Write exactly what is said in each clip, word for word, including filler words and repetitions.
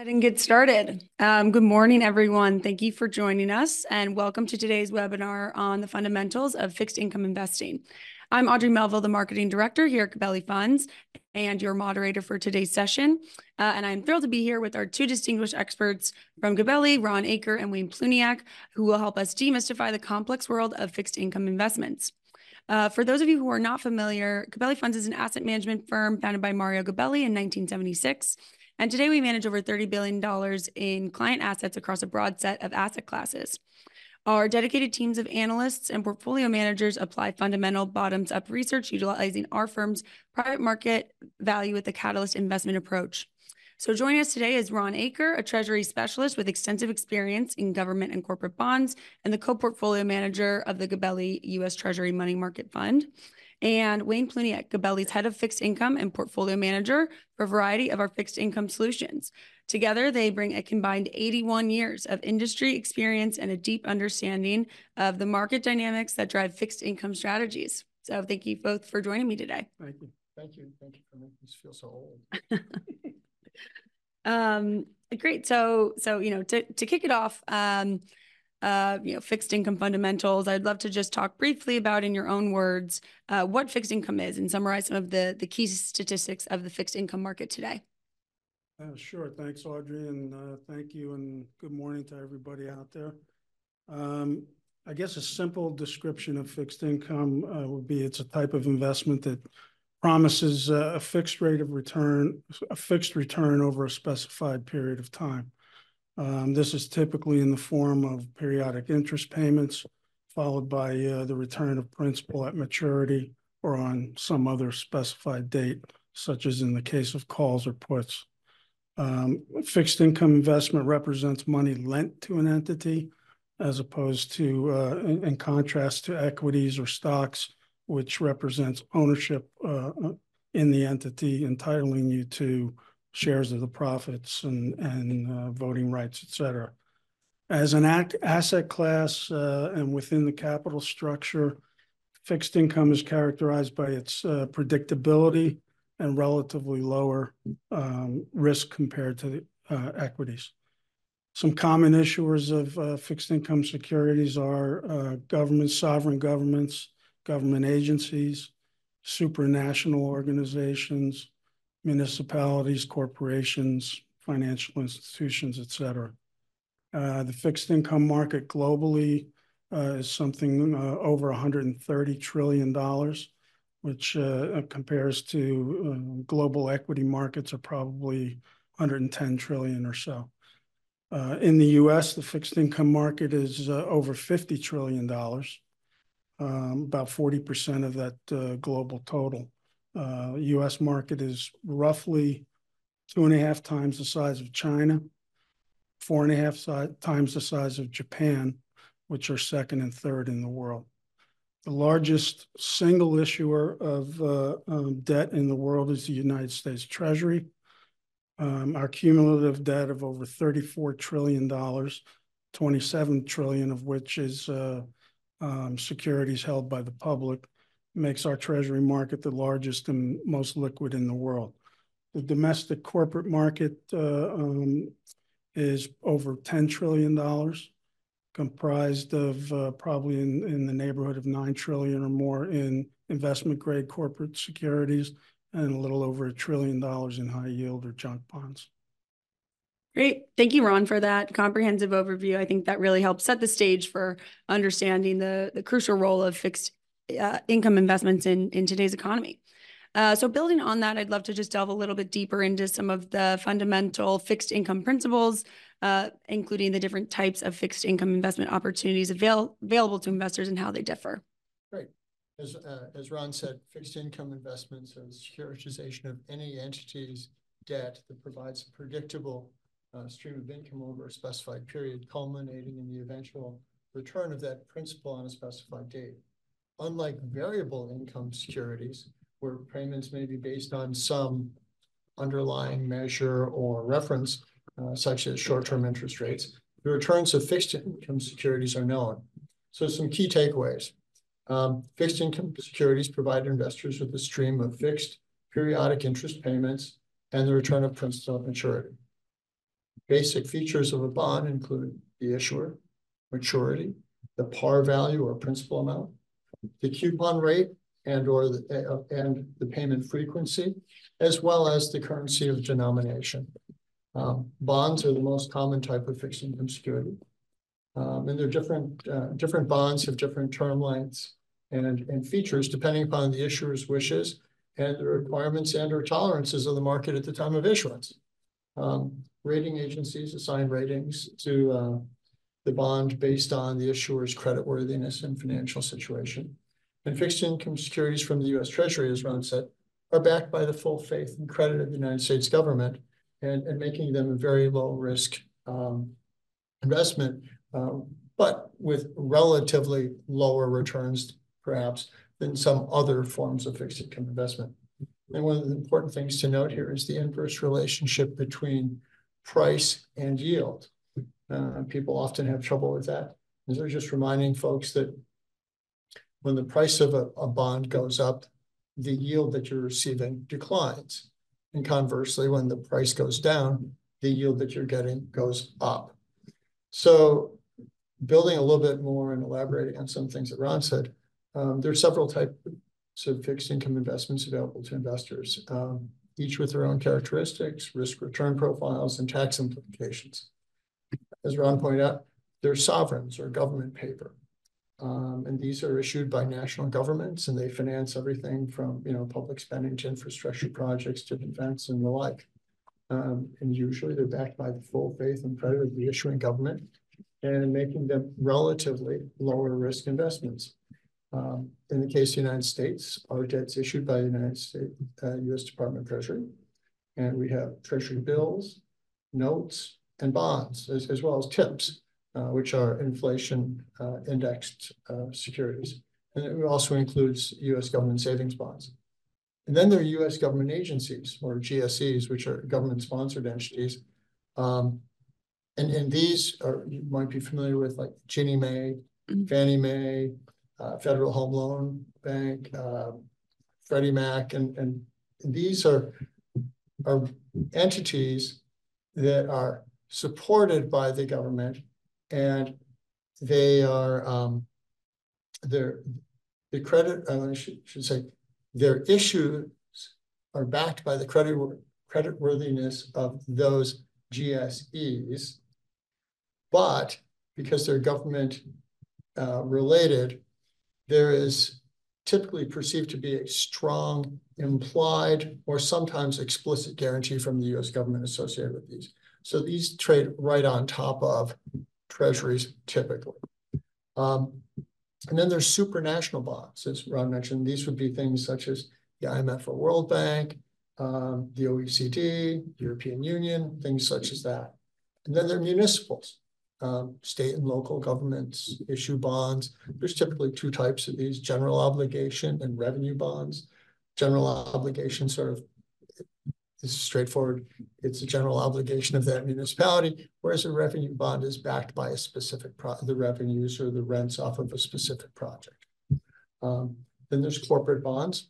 And get started. Um, good morning, everyone. Thank you for joining us, and welcome to today's webinar on the fundamentals of fixed income investing. I'm Audrey Melville, the Marketing Director here at Gabelli Funds, and your moderator for today's session. Uh, and I'm thrilled to be here with our two distinguished experts from Gabelli, Ron Aker and Wayne Pluniak, who will help us demystify the complex world of fixed income investments. Uh, for those of you who are not familiar, Gabelli Funds is an asset management firm founded by Mario Gabelli in nineteen seventy-six. And today we manage over thirty billion dollars in client assets across a broad set of asset classes. Our dedicated teams of analysts and portfolio managers apply fundamental bottoms-up research utilizing our firm's private market value with the Catalyst investment approach. So joining us today is Ron Aker, a treasury specialist with extensive experience in government and corporate bonds and the co-portfolio manager of the Gabelli U S Treasury Money Market Fund. And Wayne Pluniak, Gabelli's head of fixed income and portfolio manager for a variety of our fixed income solutions. Together, they bring a combined eighty-one years of industry experience and a deep understanding of the market dynamics that drive fixed income strategies. So thank you both for joining me today. Thank you. Thank you. Thank you for making us feel so old. um, great. So, so, you know, to, to kick it off, um, Uh, you know, fixed income fundamentals. I'd love to just talk briefly about, in your own words, uh, what fixed income is and summarize some of the, the key statistics of the fixed income market today. Uh, sure. Thanks, Audrey, and uh, thank you, and good morning to everybody out there. Um, I guess a simple description of fixed income uh, would be it's a type of investment that promises uh, a fixed rate of return, a fixed return over a specified period of time. Um, this is typically in the form of periodic interest payments, followed by uh, the return of principal at maturity or on some other specified date, such as in the case of calls or puts. Um, fixed income investment represents money lent to an entity, as opposed to, uh, in, in contrast to equities or stocks, which represents ownership uh, in the entity, entitling you to shares of the profits and, and uh, voting rights, et cetera. As an act, asset class uh, and within the capital structure, fixed income is characterized by its uh, predictability and relatively lower um, risk compared to the, uh, equities. Some common issuers of uh, fixed income securities are uh, governments, sovereign governments, government agencies, supranational organizations, municipalities, corporations, financial institutions, et cetera. Uh, the fixed income market globally uh, is something uh, over one hundred thirty trillion dollars, which uh, compares to uh, global equity markets are probably one hundred ten trillion dollars or so. Uh, in the U S, the fixed income market is uh, over fifty trillion dollars, um, about forty percent of that uh, global total. Uh, U S market is roughly two and a half times the size of China, four and a half si times the size of Japan, which are second and third in the world. The largest single issuer of uh, um, debt in the world is the United States Treasury. Um, our cumulative debt of over thirty-four trillion dollars, twenty-seven trillion dollars of which is uh, um, securities held by the public, makes our treasury market the largest and most liquid in the world. The domestic corporate market uh, um, is over ten trillion dollars, comprised of uh, probably in, in the neighborhood of nine trillion dollars or more in investment-grade corporate securities and a little over a trillion dollars in high yield or junk bonds. Great. Thank you, Ron, for that comprehensive overview. I think that really helps set the stage for understanding the, the crucial role of fixed uh, income investments in, in today's economy. Uh, so building on that, I'd love to just delve a little bit deeper into some of the fundamental fixed income principles, uh, including the different types of fixed income investment opportunities avail available to investors and how they differ. Great. As, uh, as Ron said, fixed income investments are the securitization of any entity's debt that provides a predictable uh, stream of income over a specified period, culminating in the eventual return of that principal on a specified date. Unlike variable income securities, where payments may be based on some underlying measure or reference, uh, such as short-term interest rates, the returns of fixed income securities are known. So some key takeaways. Um, fixed income securities provide investors with a stream of fixed periodic interest payments and the return of principal at maturity. Basic features of a bond include the issuer, maturity, the par value or principal amount, the coupon rate and or the, uh, and the payment frequency, as well as the currency of denomination. Um, bonds are the most common type of fixed income security. Um, and they're different, uh, different bonds have different term lengths and, and features depending upon the issuer's wishes and the requirements and or tolerances of the market at the time of issuance. Um, rating agencies assign ratings to uh, the bond based on the issuer's creditworthiness and financial situation. And fixed income securities from the U S Treasury, as Ron said, are backed by the full faith and credit of the United States government and, and making them a very low risk um, investment, uh, but with relatively lower returns, perhaps, than some other forms of fixed income investment. And one of the important things to note here is the inverse relationship between price and yield. Uh, people often have trouble with that. And so just reminding folks that when the price of a, a bond goes up, the yield that you're receiving declines. And conversely, when the price goes down, the yield that you're getting goes up. So building a little bit more and elaborating on some things that Ron said, um, there are several types of fixed income investments available to investors, um, each with their own characteristics, risk return profiles, and tax implications. As Ron pointed out, they're sovereigns or government paper. Um, and these are issued by national governments, and they finance everything from, you know, public spending to infrastructure projects to defense and the like. Um, and usually they're backed by the full faith and credit of the issuing government and making them relatively lower risk investments. Um, in the case of the United States, our debt's issued by the United States, uh, U S Department of Treasury. And we have treasury bills, notes, and bonds, as, as well as TIPS. Uh, which are inflation uh, indexed uh, securities. And it also includes U S government savings bonds. And then there are U S government agencies or G S Es, which are government sponsored entities. Um, and, and these are, you might be familiar with, like Ginnie Mae, mm-hmm. Fannie Mae, uh, Federal Home Loan Bank, uh, Freddie Mac, and, and these are, are entities that are supported by the government. And they are, um, they're, the credit, I should, should say, their issues are backed by the credit creditworthiness of those G S Es, but because they're government uh, related, there is typically perceived to be a strong implied or sometimes explicit guarantee from the U S government associated with these. So these trade right on top of treasuries typically. Um, and then there's supranational bonds, as Ron mentioned. These would be things such as the I M F or World Bank, um, the O E C D, European Union, things such as that. And then there are municipals. Um, state and local governments issue bonds. There's typically two types of these: general obligation and revenue bonds. General obligation sort of is straightforward. It's a general obligation of that municipality, whereas a revenue bond is backed by a specific pro the revenues or the rents off of a specific project. Um, then there's corporate bonds.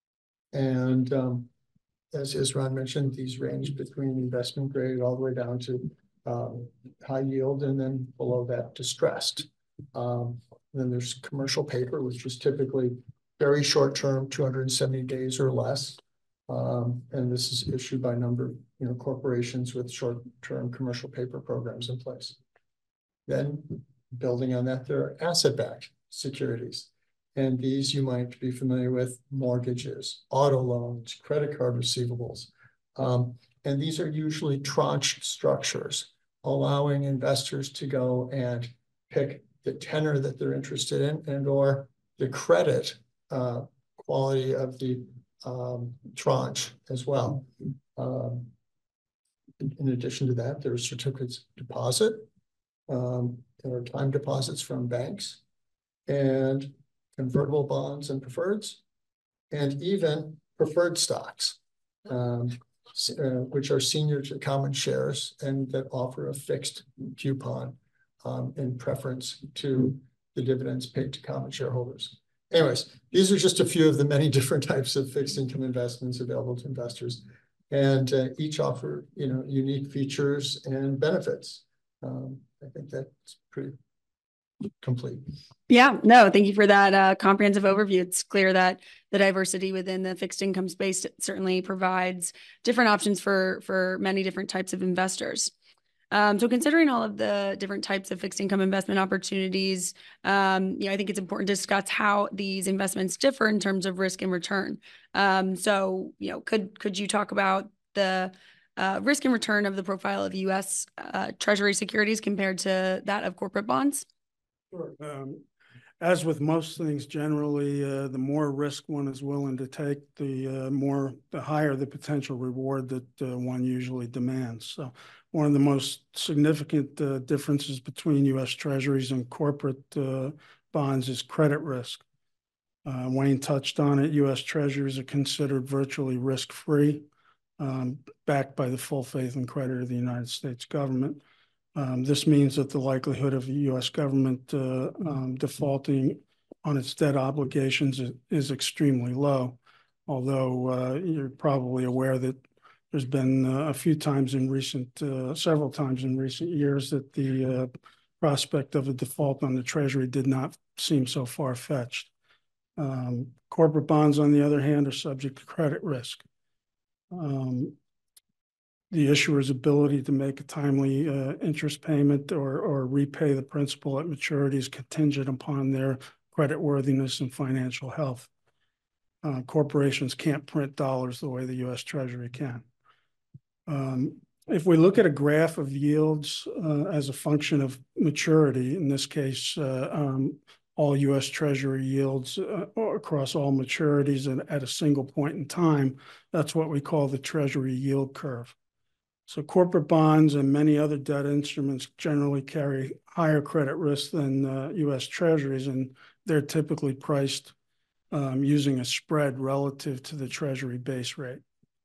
And um, as, as Ron mentioned, these range between investment grade all the way down to um, high yield, and then below that, distressed. Um, then there's commercial paper, which is typically very short term, two hundred seventy days or less. Um, and this is issued by a number of you know, corporations with short-term commercial paper programs in place. Then, building on that, there are asset-backed securities. And these you might be familiar with: mortgages, auto loans, credit card receivables. Um, and these are usually tranche structures, allowing investors to go and pick the tenor that they're interested in and or the credit uh, quality of the Um, tranche as well. Um, in, in addition to that, there are certificates of deposit. Um, there are time deposits from banks and convertible bonds and preferreds, and even preferred stocks, um, uh, which are senior to common shares and that offer a fixed coupon um, in preference to the dividends paid to common shareholders. Anyways, these are just a few of the many different types of fixed income investments available to investors. and uh, each offer, you know, unique features and benefits. Um, I think that's pretty complete. Yeah, no, thank you for that uh, comprehensive overview. It's clear that the diversity within the fixed income space certainly provides different options for, for many different types of investors. Um, so considering all of the different types of fixed income investment opportunities, um, you know, I think it's important to discuss how these investments differ in terms of risk and return. Um, so, you know, could could you talk about the uh, risk and return of the profile of U S uh, Treasury securities compared to that of corporate bonds? Sure. Um, as with most things, generally, uh, the more risk one is willing to take, the uh, more, the higher the potential reward that uh, one usually demands. So one of the most significant uh, differences between U S Treasuries and corporate uh, bonds is credit risk. Uh, Wayne touched on it. U S Treasuries are considered virtually risk-free, um, backed by the full faith and credit of the United States government. Um, this means that the likelihood of the U S government uh, um, defaulting on its debt obligations is, is extremely low. Although uh, you're probably aware that there's been uh, a few times in recent, uh, several times in recent years that the uh, prospect of a default on the Treasury did not seem so far-fetched. Um, corporate bonds, on the other hand, are subject to credit risk. Um, the issuer's ability to make a timely uh, interest payment or, or repay the principal at maturity is contingent upon their creditworthiness and financial health. Uh, corporations can't print dollars the way the U S Treasury can. Um, if we look at a graph of yields uh, as a function of maturity, in this case, uh, um, all U S Treasury yields uh, across all maturities and at a single point in time, that's what we call the Treasury yield curve. So corporate bonds and many other debt instruments generally carry higher credit risk than uh, U S Treasuries, and they're typically priced um, using a spread relative to the Treasury base rate.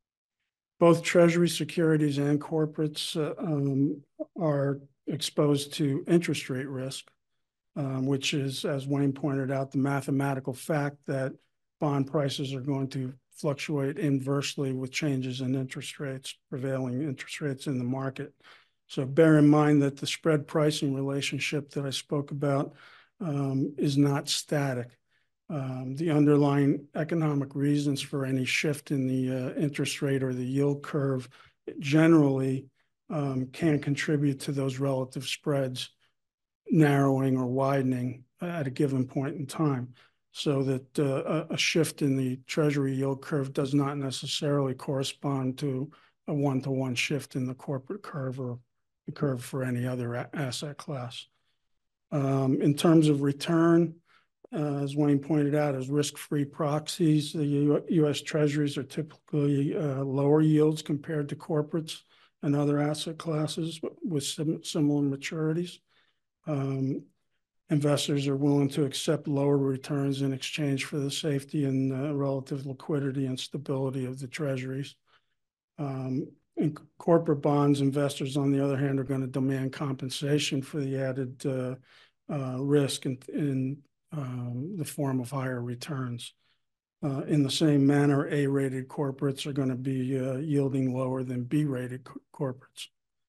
Both Treasury securities and corporates uh, um, are exposed to interest rate risk, um, which is, as Wayne pointed out, the mathematical fact that bond prices are going to fluctuate inversely with changes in interest rates, prevailing interest rates in the market. So bear in mind that the spread pricing relationship that I spoke about um, is not static. Um, the underlying economic reasons for any shift in the uh, interest rate or the yield curve generally um, can contribute to those relative spreads narrowing or widening at a given point in time, so that uh, a shift in the Treasury yield curve does not necessarily correspond to a one-to-one shift in the corporate curve or the curve for any other asset class. Um, in terms of return, uh, as Wayne pointed out, as risk-free proxies, the U U S Treasuries are typically uh, lower yields compared to corporates and other asset classes with sim similar maturities. Um, investors are willing to accept lower returns in exchange for the safety and uh, relative liquidity and stability of the treasuries. Um, in corporate bonds, investors, on the other hand, are going to demand compensation for the added uh, uh, risk in, in um, the form of higher returns. Uh, in the same manner, A-rated corporates are going to be uh, yielding lower than B-rated co corporates.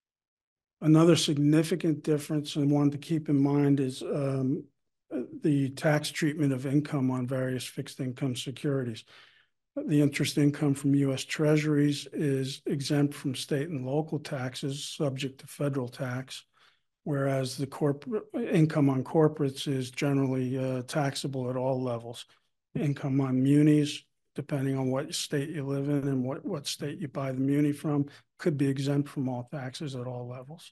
Another significant difference, and one to keep in mind, is um, the tax treatment of income on various fixed income securities. The interest income from U S Treasuries is exempt from state and local taxes, subject to federal tax, whereas the corporate income on corporates is generally uh, taxable at all levels. Income on munis, depending on what state you live in and what, what state you buy the muni from, could be exempt from all taxes at all levels.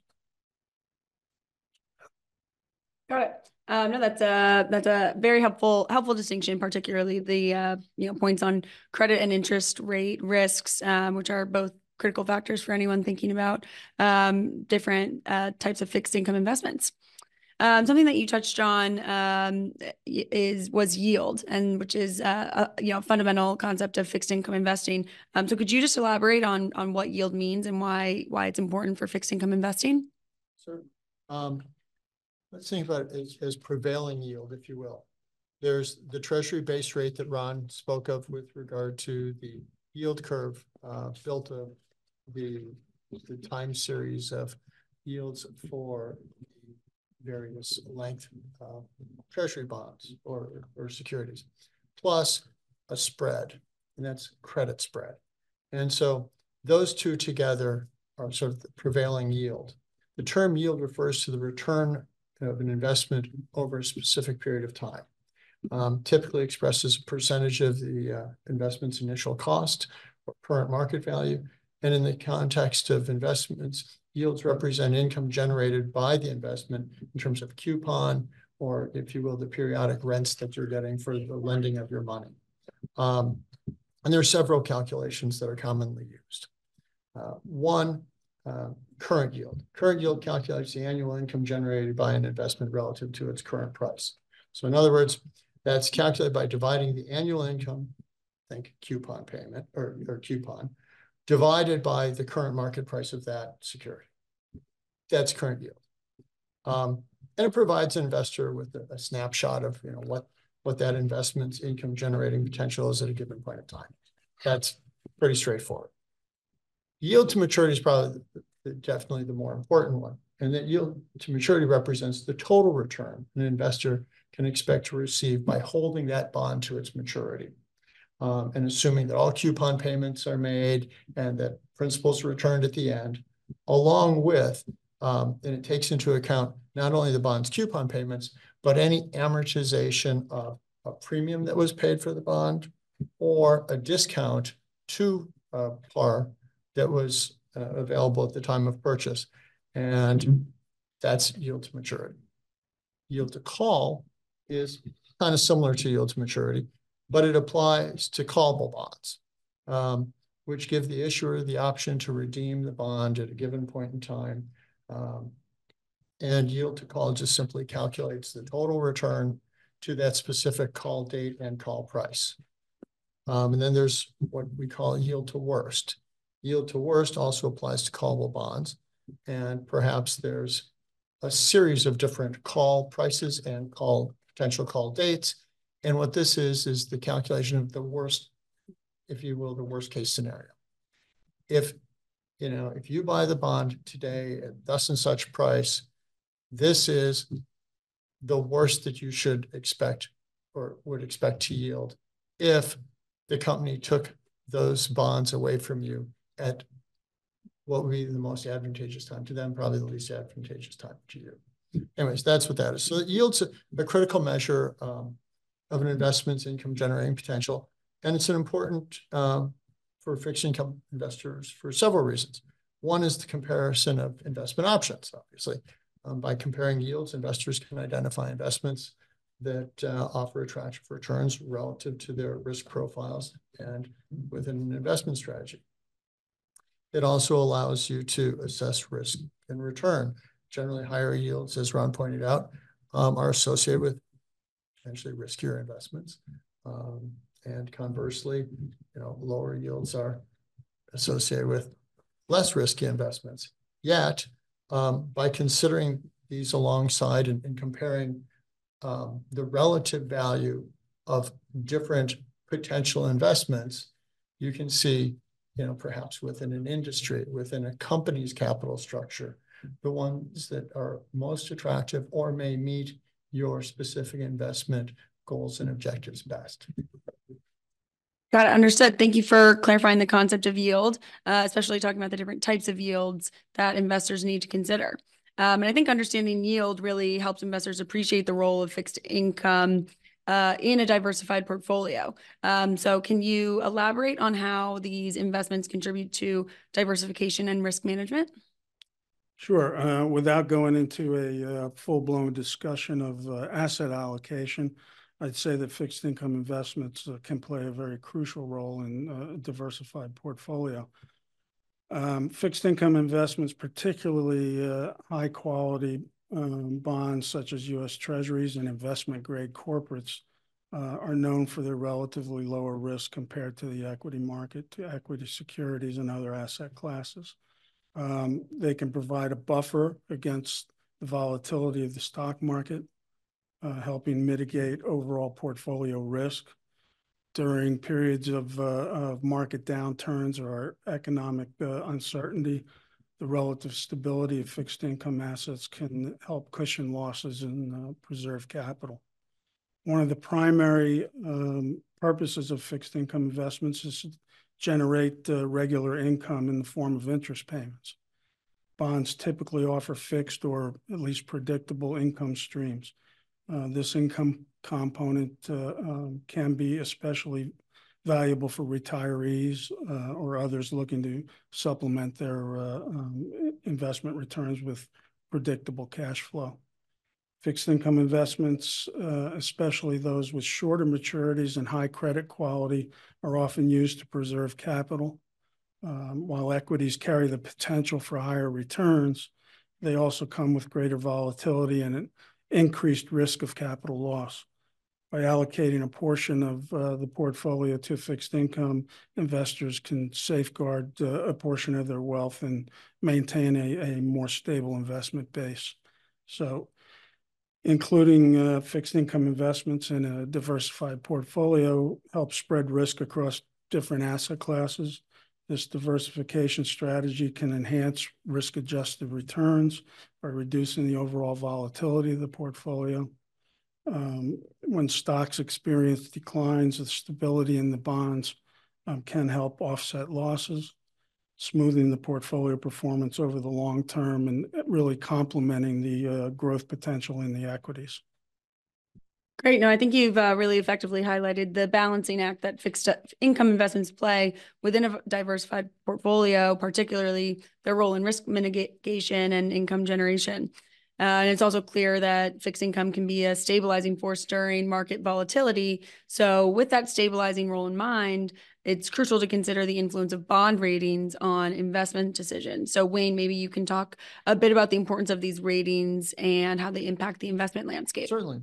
Got it. Um, no, that's a that's a very helpful helpful distinction, particularly the uh, you know points on credit and interest rate risks, um, which are both critical factors for anyone thinking about um, different uh, types of fixed income investments. Um, something that you touched on um, is was yield, and which is uh, a you know fundamental concept of fixed income investing. Um, so, could you just elaborate on on what yield means and why why it's important for fixed income investing? Sure. Um, let's think about it as, as prevailing yield, if you will. There's the Treasury base rate that Ron spoke of with regard to the yield curve uh, built of the, the time series of yields for various length uh, treasury bonds or, or securities, plus a spread, and that's credit spread. And so those two together are sort of the prevailing yield. The term yield refers to the return of an investment over a specific period of time. Um, typically expressed as a percentage of the uh, investment's initial cost or current market value. And in the context of investments, yields represent income generated by the investment in terms of coupon, or if you will, the periodic rents that you're getting for the lending of your money. Um, and there are several calculations that are commonly used. Uh, one, uh, current yield. Current yield calculates the annual income generated by an investment relative to its current price. So in other words, that's calculated by dividing the annual income, think coupon payment or, or coupon, divided by the current market price of that security. That's current yield. Um, and it provides an investor with a, a snapshot of, you know, what, what that investment's income generating potential is at a given point of time. That's pretty straightforward. Yield to maturity is probably the, the, definitely the more important one. And that yield to maturity represents the total return an investor can expect to receive by holding that bond to its maturity. Um, and assuming that all coupon payments are made and that principals are returned at the end, along with, um, and it takes into account not only the bond's coupon payments, but any amortization of a premium that was paid for the bond or a discount to uh, par that was uh, available at the time of purchase. And that's yield to maturity. Yield to call is kind of similar to yield to maturity, but it applies to callable bonds, um, which give the issuer the option to redeem the bond at a given point in time. Um, and yield to call just simply calculates the total return to that specific call date and call price. Um, and then there's what we call yield to worst. Yield to worst also applies to callable bonds. And perhaps there's a series of different call prices and call potential call dates. And what this is, is the calculation of the worst, if you will, the worst case scenario. If, you know, if you buy the bond today at thus and such price, this is the worst that you should expect or would expect to yield if the company took those bonds away from you at what would be the most advantageous time to them, probably the least advantageous time to you. Anyways, that's what that is. So it yields a, a critical measure um, of an investment's income generating potential. And it's an important um, for fixed income investors for several reasons. One is the comparison of investment options, obviously. Um, by comparing yields, investors can identify investments that uh, offer attractive returns relative to their risk profiles and within an investment strategy. It also allows you to assess risk and return. Generally, higher yields, as Ron pointed out, um, are associated with potentially riskier investments. Um, and conversely, you know, lower yields are associated with less risky investments. Yet, um, by considering these alongside and, and comparing um, the relative value of different potential investments, you can see, you know, perhaps within an industry, within a company's capital structure, the ones that are most attractive or may meet your specific investment goals and objectives best. Got it. Understood. Thank you for clarifying the concept of yield, uh, especially talking about the different types of yields that investors need to consider. Um, and I think understanding yield really helps investors appreciate the role of fixed income uh, in a diversified portfolio. Um, so can you elaborate on how these investments contribute to diversification and risk management? Sure. Uh, without going into a uh, full-blown discussion of uh, asset allocation, I'd say that fixed income investments uh, can play a very crucial role in uh, a diversified portfolio. Um, fixed income investments, particularly uh, high quality um, bonds such as U S Treasuries and investment grade corporates, uh, are known for their relatively lower risk compared to the equity market, to equity securities and other asset classes. Um, they can provide a buffer against the volatility of the stock market, uh, helping mitigate overall portfolio risk. during periods of, uh, of market downturns or economic uh, uncertainty. The relative stability of fixed income assets can help cushion losses and uh, preserve capital. One of the primary um, purposes of fixed income investments is to generate uh, regular income in the form of interest payments. Bonds typically offer fixed or at least predictable income streams. Uh, this income component uh, um, can be especially valuable for retirees uh, or others looking to supplement their uh, um, investment returns with predictable cash flow. Fixed income investments, uh, especially those with shorter maturities and high credit quality, are often used to preserve capital. Um, while equities carry the potential for higher returns, they also come with greater volatility and an increased risk of capital loss. By allocating a portion of uh, the portfolio to fixed income, investors can safeguard uh, a portion of their wealth and maintain a, a more stable investment base. So including uh, fixed income investments in a diversified portfolio helps spread risk across different asset classes. This diversification strategy can enhance risk-adjusted returns by reducing the overall volatility of the portfolio. Um, when stocks experience declines, the stability in the bonds um, can help offset losses, smoothing the portfolio performance over the long term and really complementing the uh, growth potential in the equities. Great. No, I think you've uh, really effectively highlighted the balancing act that fixed income investments play within a diversified portfolio, particularly their role in risk mitigation and income generation. Uh, and it's also clear that fixed income can be a stabilizing force during market volatility. So with that stabilizing role in mind, it's crucial to consider the influence of bond ratings on investment decisions. So Wayne, maybe you can talk a bit about the importance of these ratings and how they impact the investment landscape. Certainly.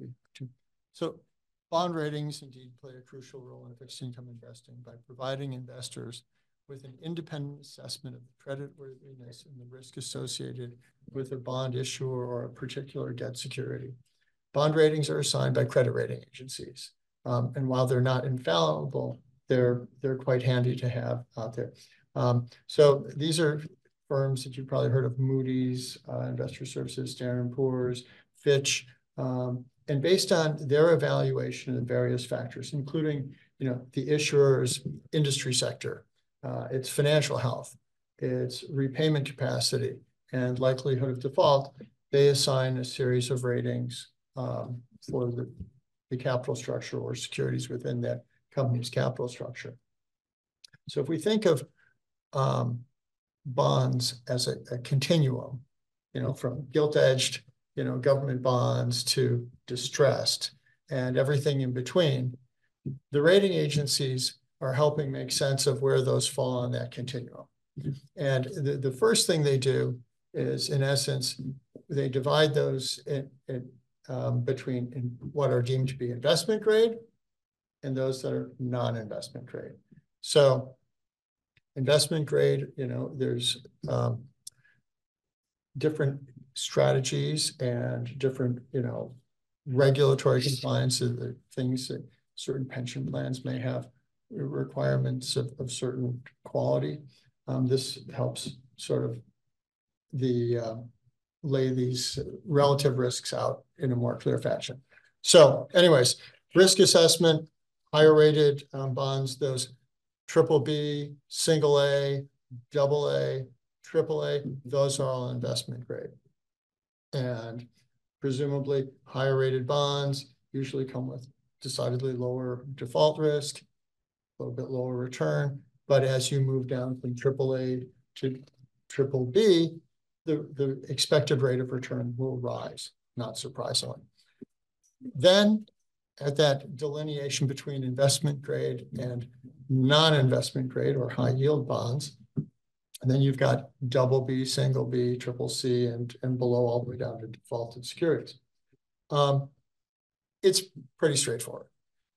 So bond ratings indeed play a crucial role in fixed income investing by providing investors with an independent assessment of the creditworthiness and the risk associated with a bond issuer or a particular debt security. Bond ratings are assigned by credit rating agencies. Um, and while they're not infallible, they're, they're quite handy to have out there. Um, so these are firms that you've probably heard of: Moody's, uh, Investor Services, Standard and Poor's, Fitch, um, and based on their evaluation of various factors, including, you know, the issuer's industry sector, uh, its financial health, its repayment capacity, and likelihood of default, they assign a series of ratings um, for the, the capital structure or securities within that company's capital structure. So if we think of um, bonds as a, a continuum, you know, from gilt-edged, you know, government bonds to distressed and everything in between, the rating agencies are helping make sense of where those fall on that continuum. And the, the first thing they do is, in essence, they divide those in, in, um, between in what are deemed to be investment grade and those that are non-investment grade. So investment grade, you know, there's um, different strategies and different, you know, regulatory compliance of the things that certain pension plans may have requirements of, of certain quality. Um, this helps sort of the uh, lay these relative risks out in a more clear fashion. So anyways, risk assessment, higher rated um, bonds, those triple B, single A, double A, triple A, those are all investment grade. And presumably higher rated bonds usually come with decidedly lower default risk, a little bit lower return. But as you move down from triple A to triple B, the, the expected rate of return will rise, not surprisingly. Then at that delineation between investment grade and non-investment grade or high yield bonds, and then you've got double B, single B, triple C, and, and below all the way down to defaulted securities. Um, it's pretty straightforward.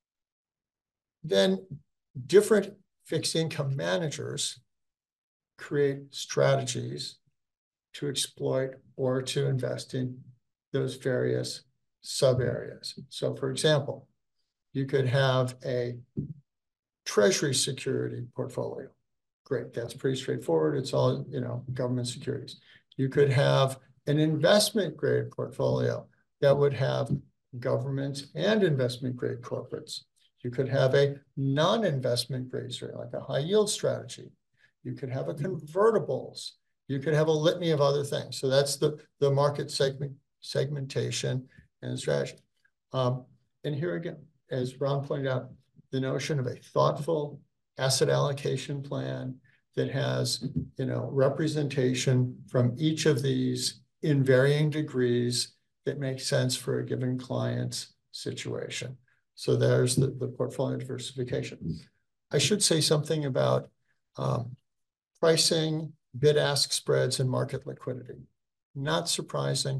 Then different fixed income managers create strategies to exploit or to invest in those various sub areas. So for example, you could have a treasury security portfolio. Great, that's pretty straightforward. It's all, you know, government securities. You could have an investment grade portfolio that would have government and investment grade corporates. You could have a non-investment grade strategy, like a high yield strategy. You could have a convertibles. You could have a litany of other things. So that's the, the market segment segmentation and strategy. Um, and here again, as Ron pointed out, the notion of a thoughtful asset allocation plan that has, you know, representation from each of these in varying degrees that makes sense for a given client's situation. So there's the, the portfolio diversification. I should say something about um, pricing, bid-ask spreads, and market liquidity. Not surprising.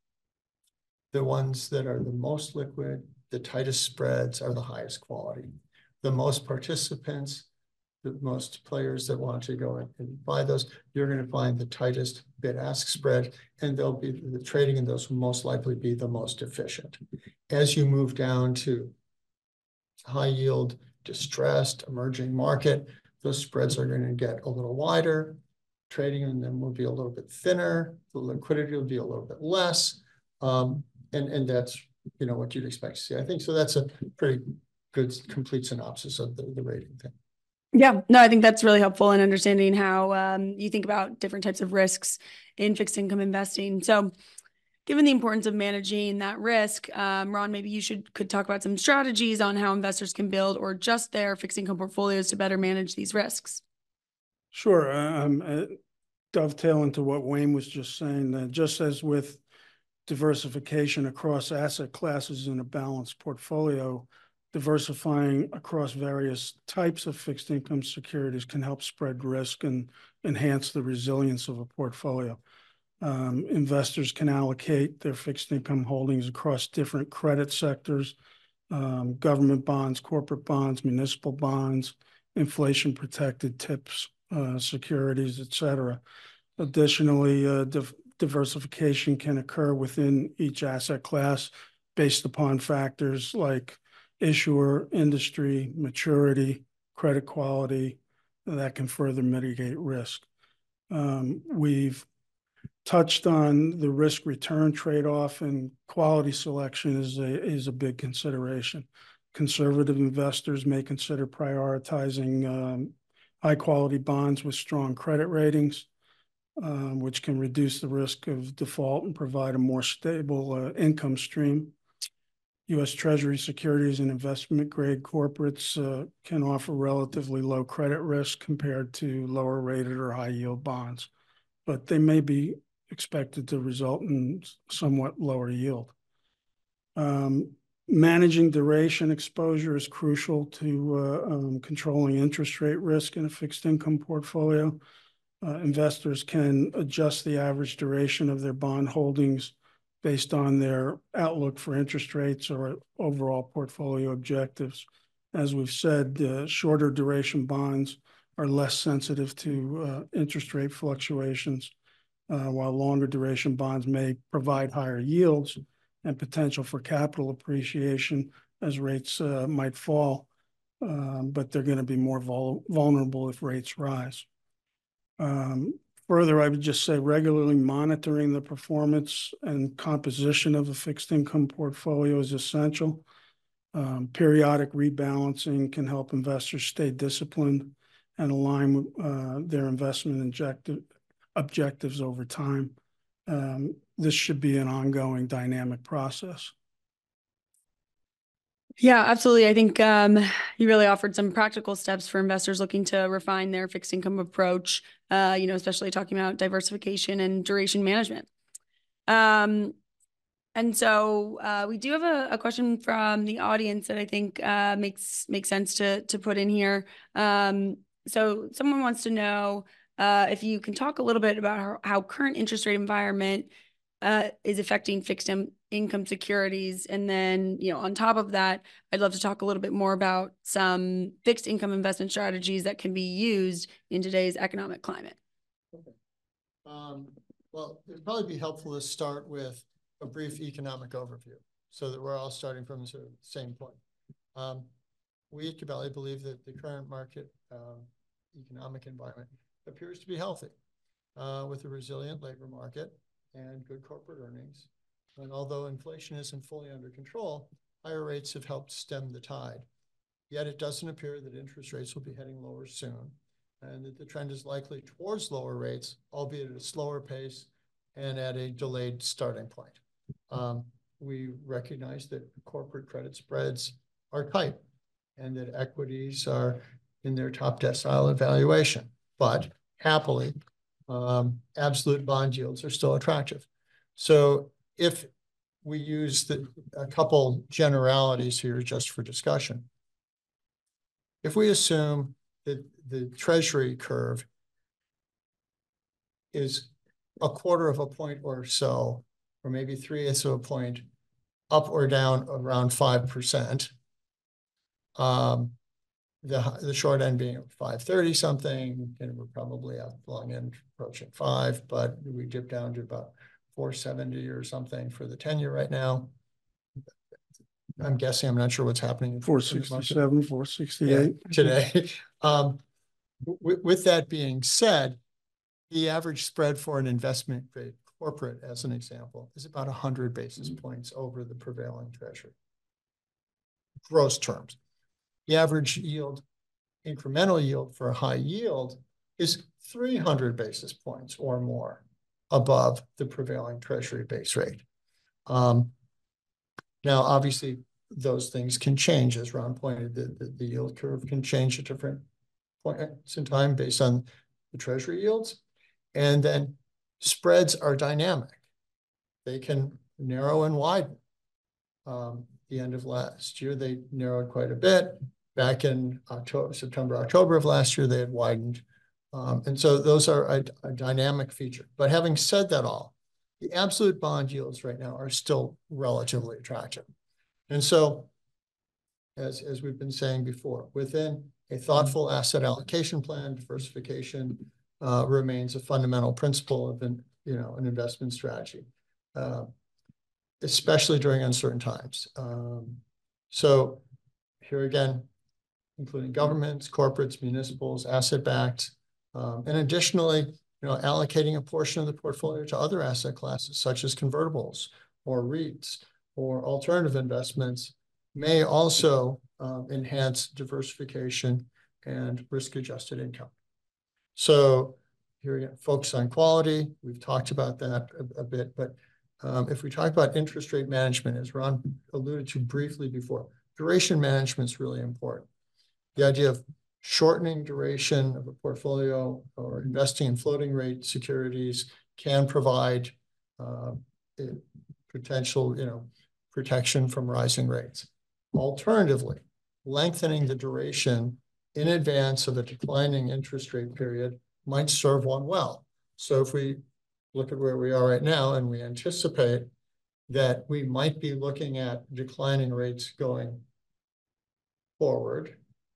The ones that are the most liquid, the tightest spreads are the highest quality. The most participants, the most players that want to go and buy those, you're going to find the tightest bid-ask spread, and they'll be the trading in those will most likely be the most efficient. As you move down to high yield, distressed, emerging market, those spreads are going to get a little wider. Trading in them will be a little bit thinner. The liquidity will be a little bit less. Um, and, and that's, you know, what you'd expect to see. I think so. That's a pretty good complete synopsis of the, the rating thing. Yeah, no, I think that's really helpful in understanding how um, you think about different types of risks in fixed income investing. So given the importance of managing that risk, um, Ron, maybe you should could talk about some strategies on how investors can build or adjust their fixed income portfolios to better manage these risks. Sure. Um, uh, dovetail into what Wayne was just saying, uh, just as with diversification across asset classes in a balanced portfolio, diversifying across various types of fixed income securities can help spread risk and enhance the resilience of a portfolio. Um, investors can allocate their fixed income holdings across different credit sectors, um, government bonds, corporate bonds, municipal bonds, inflation protected tips, uh, securities, et cetera. Additionally, uh, div diversification can occur within each asset class based upon factors like issuer, industry, maturity, credit quality, that can further mitigate risk. Um, we've touched on the risk return trade-off, and quality selection is a, is a big consideration. Conservative investors may consider prioritizing um, high quality bonds with strong credit ratings, um, which can reduce the risk of default and provide a more stable uh, income stream. U S Treasury securities and investment grade corporates uh, can offer relatively low credit risk compared to lower rated or high yield bonds, but they may be expected to result in somewhat lower yield. Um, managing duration exposure is crucial to uh, um, controlling interest rate risk in a fixed income portfolio. Uh, investors can adjust the average duration of their bond holdings based on their outlook for interest rates or overall portfolio objectives. As we've said, uh, shorter duration bonds are less sensitive to uh, interest rate fluctuations, uh, while longer duration bonds may provide higher yields and potential for capital appreciation as rates uh, might fall, um, but they're going to be more vul vulnerable if rates rise. Um, further, I would just say regularly monitoring the performance and composition of a fixed income portfolio is essential. Um, periodic rebalancing can help investors stay disciplined and align uh, their investment objective, objectives over time. Um, this should be an ongoing dynamic process. Yeah, absolutely. I think um, you really offered some practical steps for investors looking to refine their fixed income approach, uh, you know, especially talking about diversification and duration management. Um, and so uh, we do have a, a question from the audience that I think uh, makes makes sense to, to put in here. Um, so someone wants to know uh, if you can talk a little bit about how, how current interest rate environment uh, is affecting fixed in income securities. And then, you know, on top of that, I'd love to talk a little bit more about some fixed income investment strategies that can be used in today's economic climate. Okay. Um, well, it'd probably be helpful to start with a brief economic overview so that we're all starting from the sort of same point. Um, we at Gabelli believe that the current market um, economic environment appears to be healthy, uh, with a resilient labor market and good corporate earnings. And although inflation isn't fully under control, higher rates have helped stem the tide. Yet it doesn't appear that interest rates will be heading lower soon, and that the trend is likely towards lower rates, albeit at a slower pace and at a delayed starting point. Um, we recognize that corporate credit spreads are tight and that equities are in their top decile evaluation, but happily, um, absolute bond yields are still attractive. So if we use the, a couple generalities here just for discussion, if we assume that the Treasury curve is a quarter of a point or so, or maybe three eighths of a point up or down around five percent, um, the, the short end being five thirty something, and we're probably up long end approaching five, but we dip down to about four seventy or something for the ten year right now. I'm guessing, I'm not sure what's happening. four sixty-seven, four sixty-eight. Yeah, today. um, with that being said, the average spread for an investment grade corporate, as an example, is about one hundred basis points over the prevailing Treasury. Gross terms. The average yield, incremental yield for a high yield is three hundred basis points or more above the prevailing Treasury base rate. Um, now, obviously, those things can change, as Ron pointed, the, the, the yield curve can change at different points in time based on the Treasury yields. And then spreads are dynamic. They can narrow and widen. Um, the end of last year, they narrowed quite a bit. Back in October, September, October of last year, they had widened. Um, and so those are a, a dynamic feature. But having said that all, the absolute bond yields right now are still relatively attractive. And so, as, as we've been saying before, within a thoughtful asset allocation plan, diversification uh, remains a fundamental principle of an, you know, an investment strategy, uh, especially during uncertain times. Um, so here again, including governments, corporates, municipals, asset-backed, um, and additionally, you know, allocating a portion of the portfolio to other asset classes, such as convertibles or REITs or alternative investments, may also um, enhance diversification and risk-adjusted income. So here again, focus on quality. We've talked about that a, a bit, but um, if we talk about interest rate management, as Ron alluded to briefly before, duration management is really important. The idea of shortening duration of a portfolio or investing in floating rate securities can provide uh, potential, you know, protection from rising rates. Alternatively, lengthening the duration in advance of a declining interest rate period might serve one well. So if we look at where we are right now and we anticipate that we might be looking at declining rates going forward,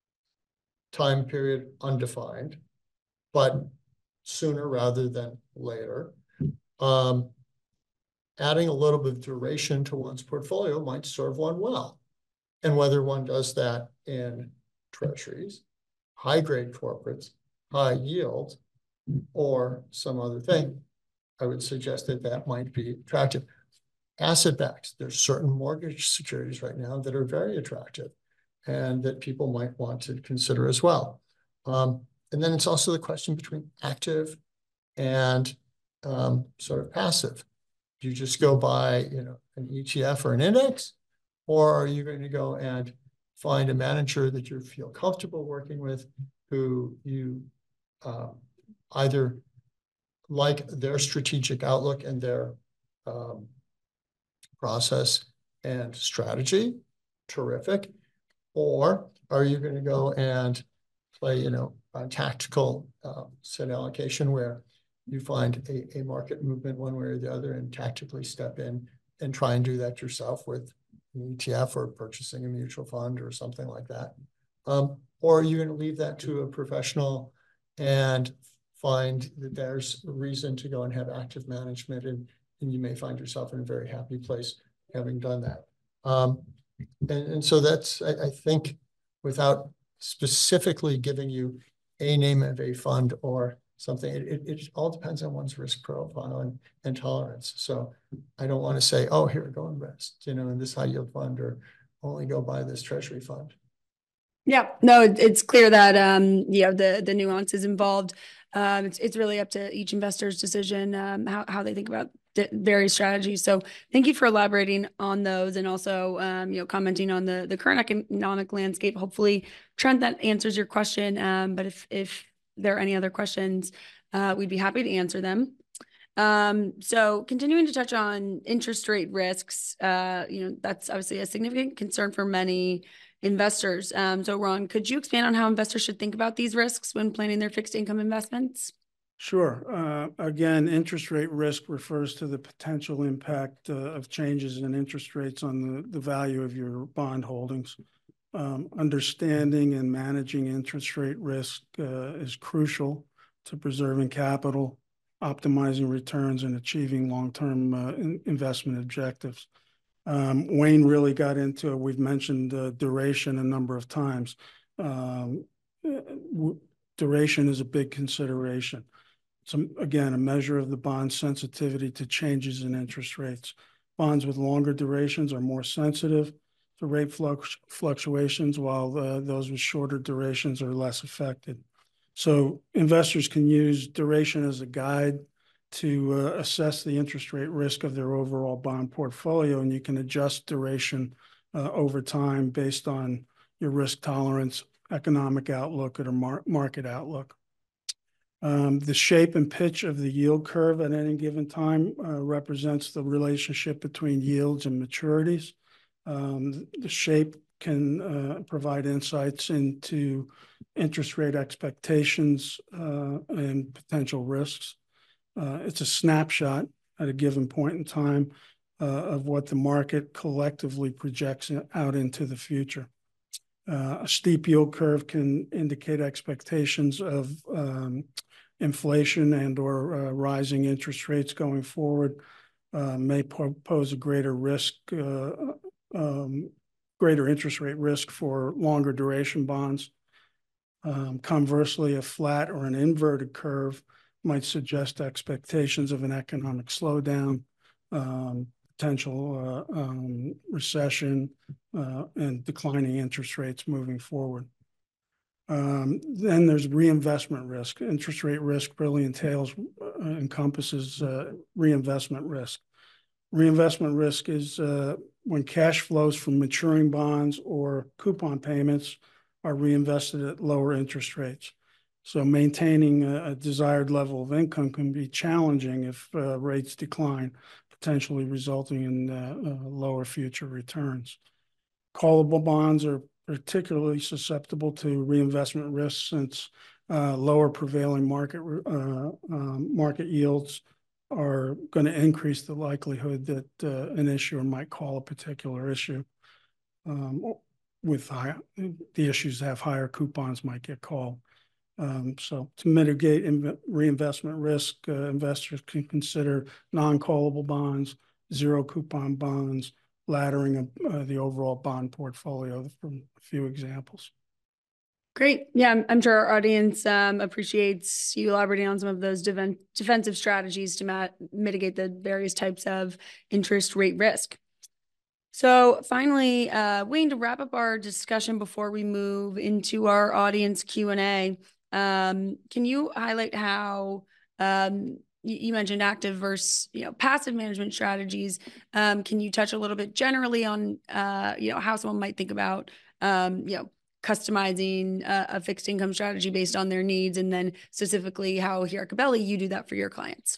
time period undefined, but sooner rather than later, um, adding a little bit of duration to one's portfolio might serve one well. And whether one does that in treasuries, high-grade corporates, high yield, or some other thing, I would suggest that that might be attractive. Asset backs, there's certain mortgage securities right now that are very attractive and that people might want to consider as well. Um, and then it's also the question between active and um, sort of passive. Do you just go buy, you know, an E T F or an index, or are you going to go and find a manager that you feel comfortable working with, who you uh, either like their strategic outlook and their um, process and strategy, terrific, or are you going to go and play, you know, a tactical uh, set allocation where you find a, a market movement one way or the other and tactically step in and try and do that yourself with an E T F or purchasing a mutual fund or something like that? Um, or are you going to leave that to a professional and find that there's a reason to go and have active management, and, and you may find yourself in a very happy place having done that. Um, and, and so that's, I, I think, without specifically giving you a name of a fund or something. It, it, it all depends on one's risk profile and, and tolerance. So I don't want to say, oh, here, go invest, you know, in this high yield fund, or only go buy this treasury fund. Yeah, no, it, it's clear that, um, you know, the, the nuances involved. Um, it's, it's really up to each investor's decision, um, how, how they think about various strategies. So thank you for elaborating on those, and also, um, you know, commenting on the, the current economic landscape. Hopefully, Trent, that answers your question. Um, but if, if there are any other questions, uh, we'd be happy to answer them. Um, so continuing to touch on interest rate risks, uh, you know, that's obviously a significant concern for many investors. Um, so Ron, could you expand on how investors should think about these risks when planning their fixed income investments? Sure. Uh, again, interest rate risk refers to the potential impact uh, of changes in interest rates on the, the value of your bond holdings. Um, understanding and managing interest rate risk uh, is crucial to preserving capital, optimizing returns, and achieving long-term uh, in investment objectives. Um, Wayne really got into it. We've mentioned uh, duration a number of times. Um, duration is a big consideration. So again, a measure of the bond's sensitivity to changes in interest rates. Bonds with longer durations are more sensitive to rate flux fluctuations, while uh, those with shorter durations are less affected. So investors can use duration as a guide to uh, assess the interest rate risk of their overall bond portfolio, and you can adjust duration uh, over time based on your risk tolerance, economic outlook, or mar market outlook. Um, the shape and pitch of the yield curve at any given time uh, represents the relationship between yields and maturities. Um, the shape can uh, provide insights into interest rate expectations uh, and potential risks. Uh, it's a snapshot at a given point in time uh, of what the market collectively projects out into the future. Uh, a steep yield curve can indicate expectations of um, inflation and or uh, rising interest rates going forward, uh, may po pose a greater risk, uh, um, greater interest rate risk for longer duration bonds. Um, conversely, a flat or an inverted curve might suggest expectations of an economic slowdown, um, potential uh, um, recession, uh, and declining interest rates moving forward. Um, then there's reinvestment risk. Interest rate risk really entails, uh, encompasses uh, reinvestment risk. Reinvestment risk is uh, when cash flows from maturing bonds or coupon payments are reinvested at lower interest rates. So maintaining a, a desired level of income can be challenging if uh, rates decline, potentially resulting in uh, uh, lower future returns. Callable bonds are particularly susceptible to reinvestment risk, since uh, lower prevailing market uh, um, market yields are going to increase the likelihood that uh, an issuer might call a particular issue. Um, with high, the issues that have higher coupons might get called. Um, so to mitigate reinvestment risk, uh, investors can consider non-callable bonds, zero coupon bonds, laddering of uh, the overall bond portfolio, from a few examples. Great. Yeah, I'm, I'm sure our audience um, appreciates you elaborating on some of those defen defensive strategies to mitigate the various types of interest rate risk. So finally, uh, Wayne, to wrap up our discussion before we move into our audience Q and A, um, can you highlight how um, you, you mentioned active versus you know passive management strategies? Um, can you touch a little bit generally on uh, you know how someone might think about um, you know customizing a, a fixed income strategy based on their needs, and then specifically how here at Gabelli you do that for your clients?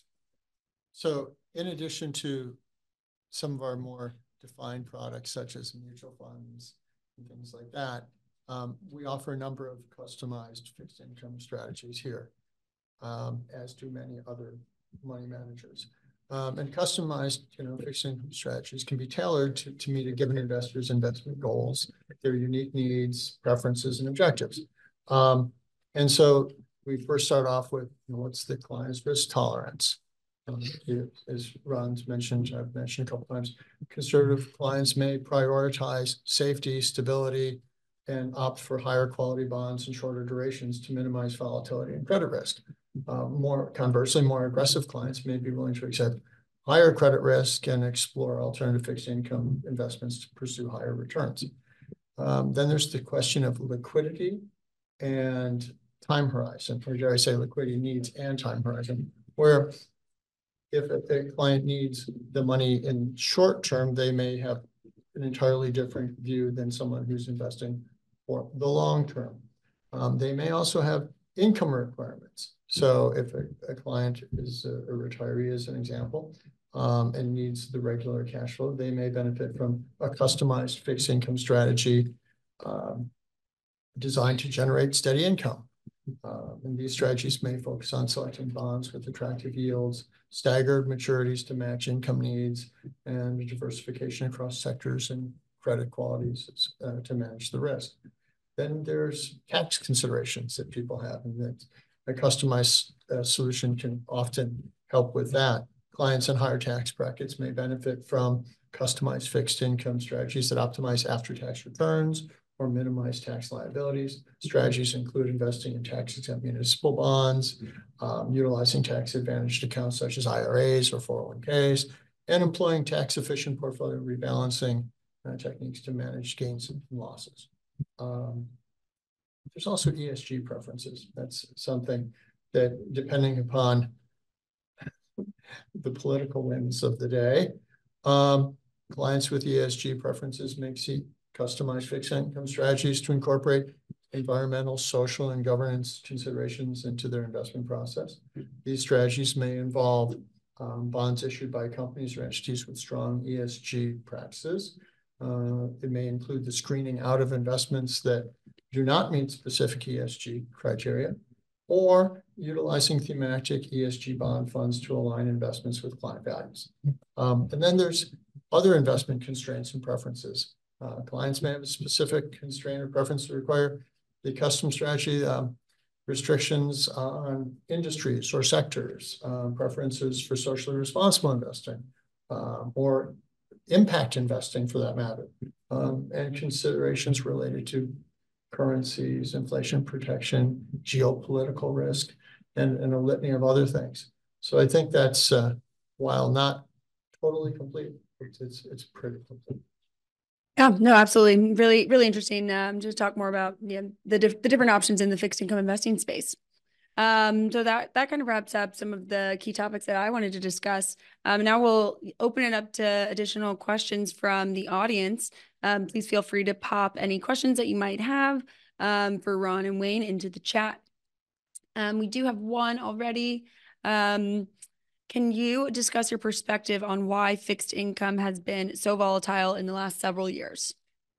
So in addition to some of our more defined products such as mutual funds and things like that, um, we offer a number of customized fixed income strategies here, um, as do many other money managers. Um, and customized, you know, fixed income strategies can be tailored to, to meet a given investor's investment goals, their unique needs, preferences, and objectives. Um, and so we first start off with, you know, what's the client's risk tolerance? Um, as Ron's mentioned, I've mentioned a couple times, conservative clients may prioritize safety, stability, and opt for higher quality bonds and shorter durations to minimize volatility and credit risk. Uh, more conversely, more aggressive clients may be willing to accept higher credit risk and explore alternative fixed income investments to pursue higher returns. Um, then there's the question of liquidity and time horizon, or dare I say liquidity needs and time horizon, where if a, a client needs the money in short term, they may have an entirely different view than someone who's investing for the long term. Um, they may also have income requirements. So if a, a client is a, a retiree, as an example, um, and needs the regular cash flow, they may benefit from a customized fixed income strategy um, designed to generate steady income. Uh, and these strategies may focus on selecting bonds with attractive yields, staggered maturities to match income needs, and diversification across sectors and credit qualities uh, to manage the risk. Then there's tax considerations that people have, and that a customized uh, solution can often help with that. Clients in higher tax brackets may benefit from customized fixed income strategies that optimize after-tax returns or minimize tax liabilities. Strategies include investing in tax-exempt municipal bonds, um, utilizing tax-advantaged accounts such as I R As or four oh one Ks, and employing tax-efficient portfolio rebalancing uh, techniques to manage gains and losses. Um, there's also E S G preferences. That's something that, depending upon the political winds of the day, um, clients with E S G preferences may seek customized fixed income strategies to incorporate environmental, social, and governance considerations into their investment process. These strategies may involve um, bonds issued by companies or entities with strong E S G practices. Uh, it may include the screening out of investments that do not meet specific E S G criteria, or utilizing thematic E S G bond funds to align investments with client values. Um, and then there's other investment constraints and preferences. Uh, clients may have a specific constraint or preference to require the custom strategy, um, restrictions on industries or sectors, uh, preferences for socially responsible investing, uh, or impact investing for that matter, um, and considerations related to currencies, inflation protection, geopolitical risk, and, and a litany of other things. So I think that's, uh, while not totally complete, it's, it's, it's pretty complete. Yeah, no, absolutely. Really, really interesting um, to talk more about you know, the, dif the different options in the fixed income investing space. Um, so that, that kind of wraps up some of the key topics that I wanted to discuss. Um, now we'll open it up to additional questions from the audience. Um, please feel free to pop any questions that you might have um, for Ron and Wayne into the chat. Um, we do have one already. Um, Can you discuss your perspective on why fixed income has been so volatile in the last several years?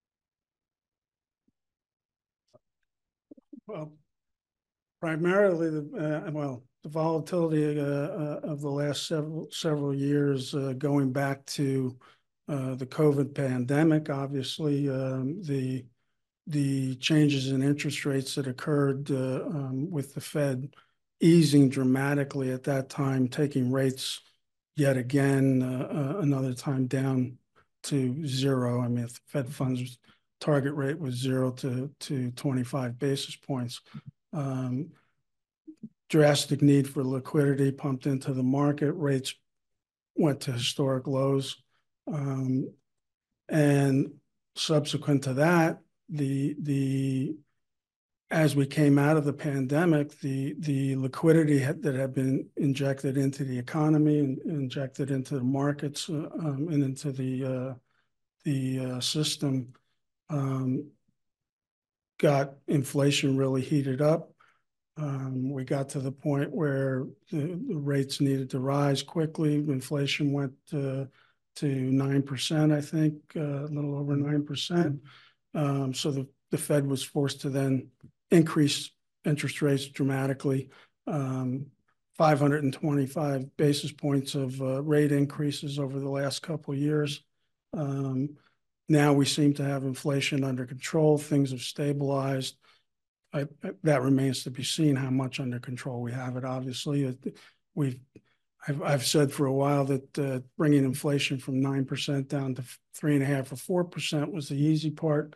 Well, primarily, the uh, well, the volatility uh, uh, of the last several several years, uh, going back to uh, the COVID pandemic. Obviously, um, the the changes in interest rates that occurred uh, um, with the Fed easing dramatically at that time, taking rates yet again uh, uh, another time down to zero. I mean, if the Fed funds target rate was zero to to twenty-five basis points. Um, drastic need for liquidity pumped into the market. Rates went to historic lows, um, and subsequent to that, the the as we came out of the pandemic, the the liquidity had, that had been injected into the economy and injected into the markets uh, um, and into the uh, the uh, system um, got inflation really heated up. Um, we got to the point where the, the rates needed to rise quickly. Inflation went uh, to nine percent, I think, uh, a little over nine percent. Um, so the, the Fed was forced to then increase interest rates dramatically. Um, five hundred twenty-five basis points of uh, rate increases over the last couple of years. Um, now we seem to have inflation under control. Things have stabilized. I, that remains to be seen how much under control we have it. Obviously, we've I've, I've said for a while that uh, bringing inflation from nine percent down to three and a half or four percent was the easy part.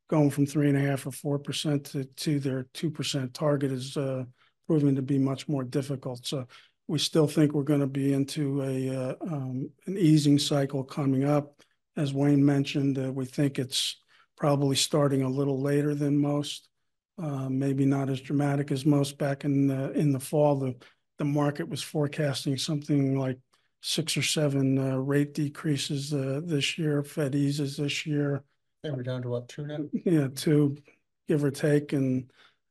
going from three and a half or four percent to, to their two percent target is uh, proving to be much more difficult. So we still think we're going to be into a uh, um, an easing cycle coming up. As Wayne mentioned, uh, we think it's probably starting a little later than most, uh, maybe not as dramatic as most. Back in the, in the fall, the, the market was forecasting something like six or seven uh, rate decreases uh, this year, Fed eases this year. And we're down to what, two now? Yeah, two, give or take, and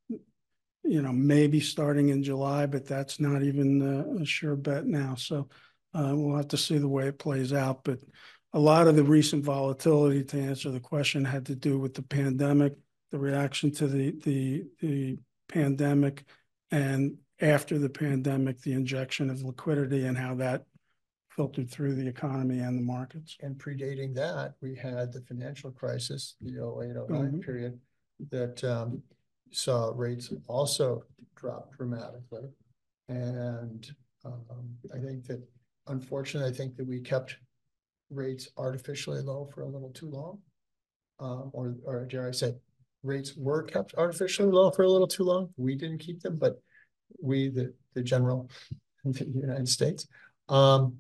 you know, maybe starting in July, but that's not even uh, a sure bet now. So uh, we'll have to see the way it plays out. But a lot of the recent volatility, to answer the question, had to do with the pandemic, the reaction to the the the pandemic, and after the pandemic, the injection of liquidity and how that filtered through the economy and the markets. And predating that, we had the financial crisis, the oh eight oh nine Mhm. period, that um, saw rates also drop dramatically. And um, I think that, unfortunately, I think that we kept rates artificially low for a little too long. Um, or, or dare I say, rates were kept artificially low for a little too long. We didn't keep them, but we, the, the general in the United States. Um,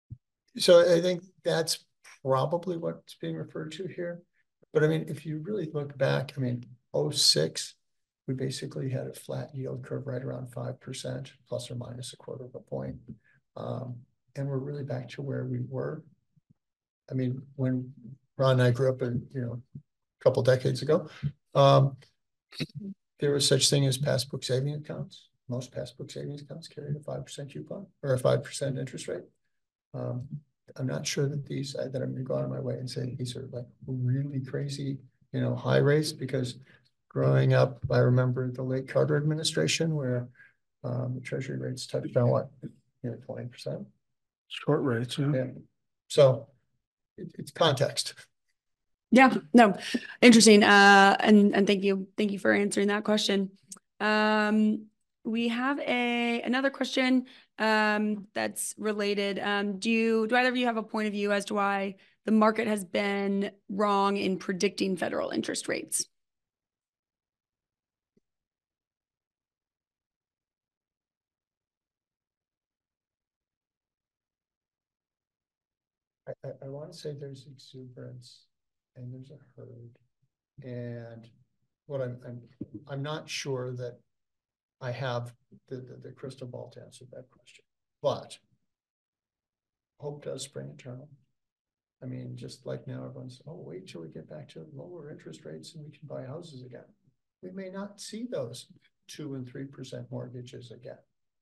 so I think that's probably what's being referred to here. But I mean, if you really look back, I mean, oh six, we basically had a flat yield curve right around five percent, plus or minus a quarter of a point. Um, and we're really back to where we were. I mean, when Ron and I grew up in, you know, a couple decades ago, um, there was such thing as passbook saving accounts. Most passbook savings accounts carried a five percent coupon or a five percent interest rate. Um, I'm not sure that these, that I'm going to go out of my way and say these are like really crazy, you know, high rates, because growing up, I remember the late Carter administration where um, the treasury rates touched on what, you know, twenty percent. Short rates, yeah. Yeah. So it, it's context. Yeah, no, interesting. Uh, and, and thank you. Thank you for answering that question. Um, we have a, another question, um, that's related. Um, do you, do either of you have a point of view as to why the market has been wrong in predicting federal interest rates? I, I, I want to say there's exuberance and there's a herd. And what I'm, I'm, I'm not sure that I have the, the, the crystal ball to answer that question, but hope does spring eternal. I mean, just like now everyone's, oh, wait till we get back to lower interest rates and we can buy houses again. We may not see those two and three percent mortgages again.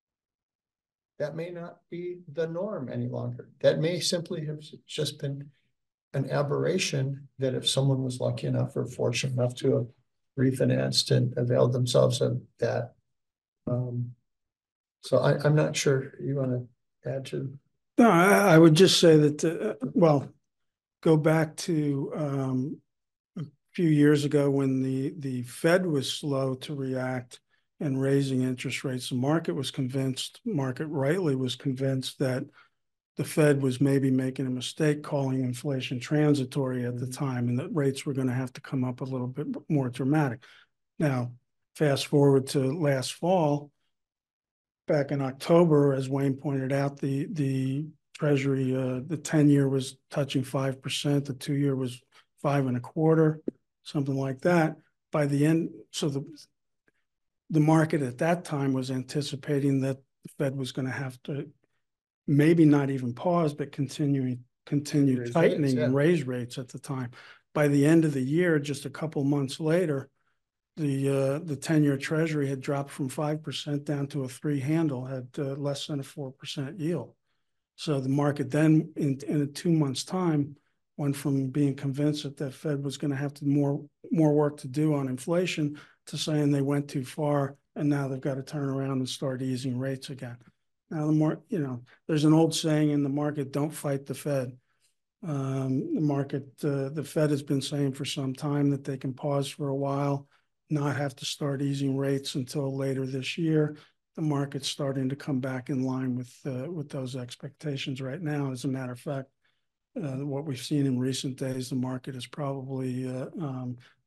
That may not be the norm any longer. That may simply have just been an aberration that if someone was lucky enough or fortunate enough to have refinanced and availed themselves of that. Um, so I, I'm not sure you want to add to. No, I, I would just say that, uh, well, go back to um, a few years ago when the, the Fed was slow to react and raising interest rates. The market was convinced, market rightly was convinced that the Fed was maybe making a mistake calling inflation transitory at the time and that rates were going to have to come up a little bit more dramatic. Now, fast forward to last fall, back in October, as Wayne pointed out, the, the Treasury, uh, the ten year was touching five percent, the two year was five and a quarter, something like that. By the end, so the, the market at that time was anticipating that the Fed was going to have to maybe not even pause, but continuing, continue Raise tightening rates, yeah. and raise rates at the time. By the end of the year, just a couple months later, the uh, the ten year Treasury had dropped from five percent down to a three handle, had uh, less than a four percent yield. So the market then, in, in a two months time, went from being convinced that the Fed was going to have to more more work to do on inflation to saying they went too far, and now they've got to turn around and start easing rates again. Now, the more, you know, there's an old saying in the market, don't fight the Fed. Um, the market, uh, the Fed has been saying for some time that they can pause for a while, not have to start easing rates until later this year. The market's starting to come back in line with uh, with those expectations right now. As a matter of fact, uh, what we've seen in recent days, the market is probably uh, um,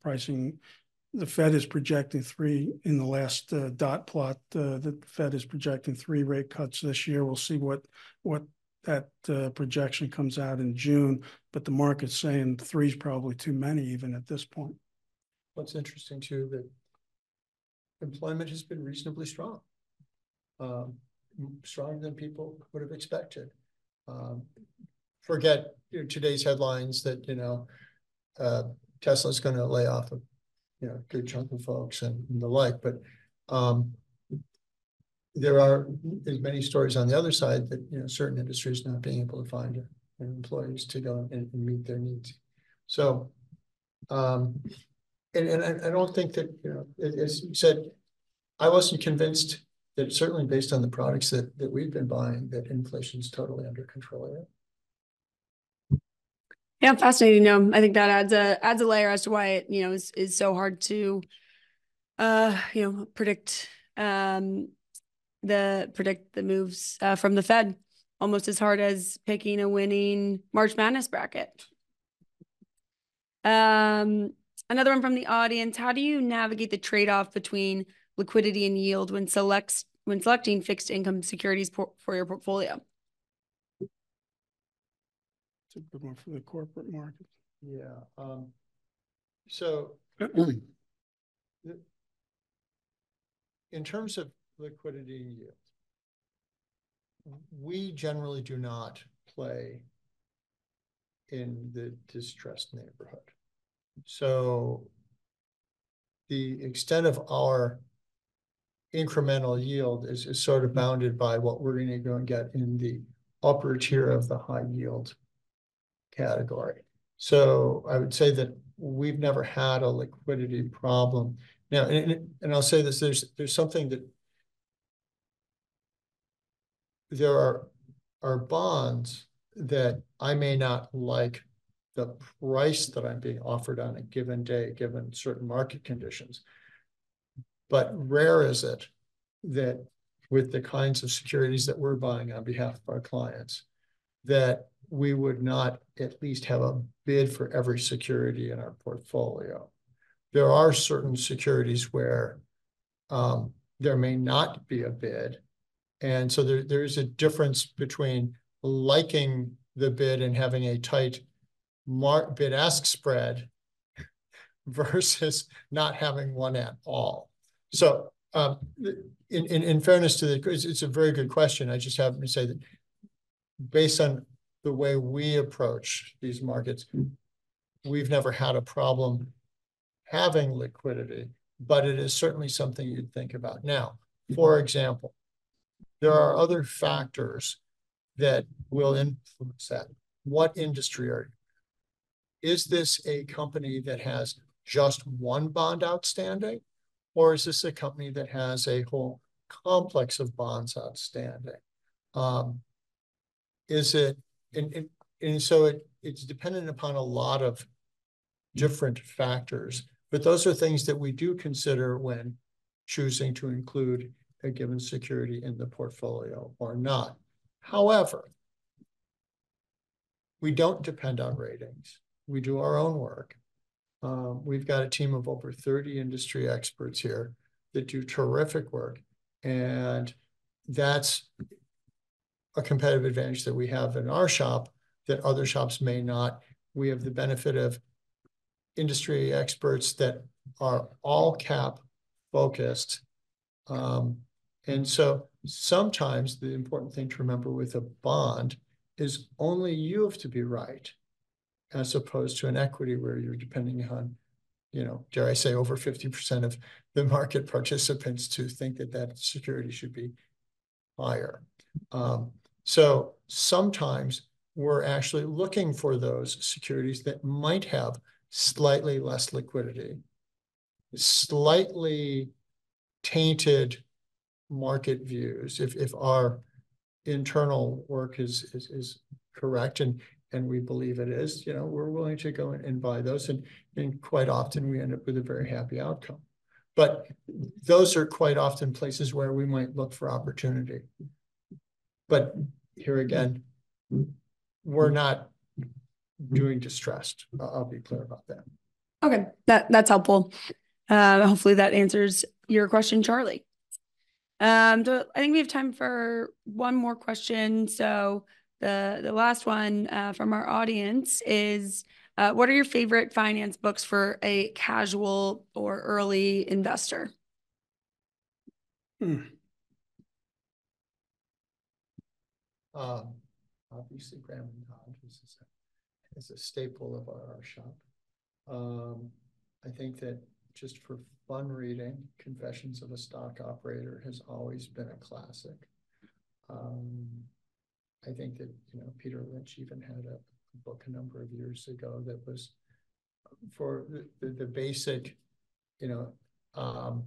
pricing. The Fed is projecting three in the last uh, dot plot. Uh, the Fed is projecting three rate cuts this year. We'll see what what that uh, projection comes out in June. But the market's saying three is probably too many even at this point. What's interesting too, that employment has been reasonably strong, um, stronger than people would have expected. Um, forget you know, today's headlines that you know uh, Tesla's going to lay off a you know good chunk of folks and, and the like, but um, there are as many stories on the other side that you know certain industries not being able to find uh, employees to go and, and meet their needs. So. Um, And, and I, I don't think that, you know, as you said, I wasn't convinced that certainly based on the products that, that we've been buying, that inflation is totally under control yet. Yeah, fascinating. No, I think that adds a adds a layer as to why it, you know, is is so hard to uh, you know, predict um the predict the moves uh, from the Fed, almost as hard as picking a winning March Madness bracket. Um Another one from the audience. How do you navigate the trade-off between liquidity and yield when selects when selecting fixed income securities por for your portfolio? It's a good one for the corporate market. Yeah. Um, so in terms of liquidity and yield, we generally do not play in the distressed neighborhood. So the extent of our incremental yield is, is sort of bounded by what we're going to go and get in the upper tier of the high yield category. So I would say that we've never had a liquidity problem. Now, and, and I'll say this, there's there's something that there are, are bonds that I may not like the price that I'm being offered on a given day, given certain market conditions. But rare is it that with the kinds of securities that we're buying on behalf of our clients, that we would not at least have a bid for every security in our portfolio. There are certain securities where um, there may not be a bid. And so there, there's a difference between liking the bid and having a tight mark bid-ask spread versus not having one at all. So um, in, in, in fairness to the, it's, it's a very good question. I just have to say that based on the way we approach these markets, we've never had a problem having liquidity, but it is certainly something you'd think about. Now, for example, there are other factors that will influence that. What industry are you? Is this a company that has just one bond outstanding? Or is this a company that has a whole complex of bonds outstanding? Um, is it, and, and, and so it, it's dependent upon a lot of different factors, but those are things that we do consider when choosing to include a given security in the portfolio or not. However, we don't depend on ratings. We do our own work. Um, we've got a team of over thirty industry experts here that do terrific work. And that's a competitive advantage that we have in our shop that other shops may not. We have the benefit of industry experts that are all cap focused. Um, and so sometimes the important thing to remember with a bond is only you have to be right, as opposed to an equity where you're depending on, you know, dare I say, over fifty percent of the market participants to think that that security should be higher. Um, so sometimes we're actually looking for those securities that might have slightly less liquidity, slightly tainted market views. If, if our internal work is, is, is correct, and, and we believe it is, you know, we're willing to go in and buy those. And, and quite often we end up with a very happy outcome. But those are quite often places where we might look for opportunity. But here again, we're not doing distressed. I'll be clear about that. Okay, that, that's helpful. Uh, hopefully that answers your question, Charlie. Um, so I think we have time for one more question. So the, the last one uh, from our audience is, uh, what are your favorite finance books for a casual or early investor? Hmm. Um, obviously Graham and Hodge is a, is a staple of our, our shop. Um, I think that just for fun reading, Confessions of a Stock Operator has always been a classic. Um, I think that, you know, Peter Lynch even had a, a book a number of years ago that was for the, the, the basic, you know, um,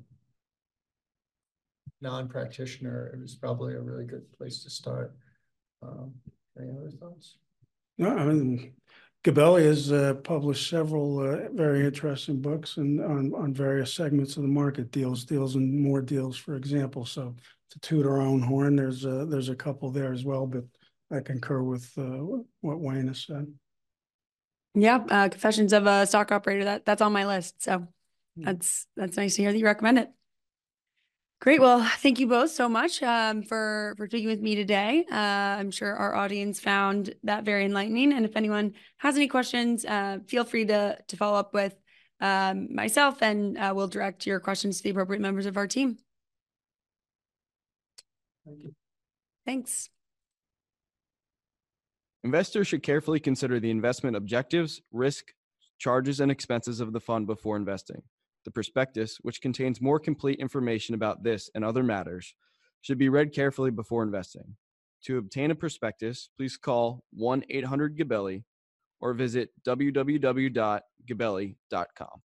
non-practitioner. It was probably a really good place to start. Um, any other thoughts? No, I mean, Gabelli has uh, published several uh, very interesting books and on, on various segments of the market, deals, deals, and more deals, for example. So to toot our own horn, there's a, there's a couple there as well, but I concur with uh, what Wayne has said. Yeah, uh, Confessions of a Stock Operator, that, that's on my list. So that's, that's nice to hear that you recommend it. Great. Well, thank you both so much um, for, for speaking with me today. Uh, I'm sure our audience found that very enlightening. And if anyone has any questions, uh, feel free to, to follow up with um, myself, and uh, we'll direct your questions to the appropriate members of our team. Thank you. Thanks. Investors should carefully consider the investment objectives, risk, charges, and expenses of the fund before investing. The prospectus, which contains more complete information about this and other matters, should be read carefully before investing. To obtain a prospectus, please call one eight hundred Gabelli or visit w w w dot gabelli dot com.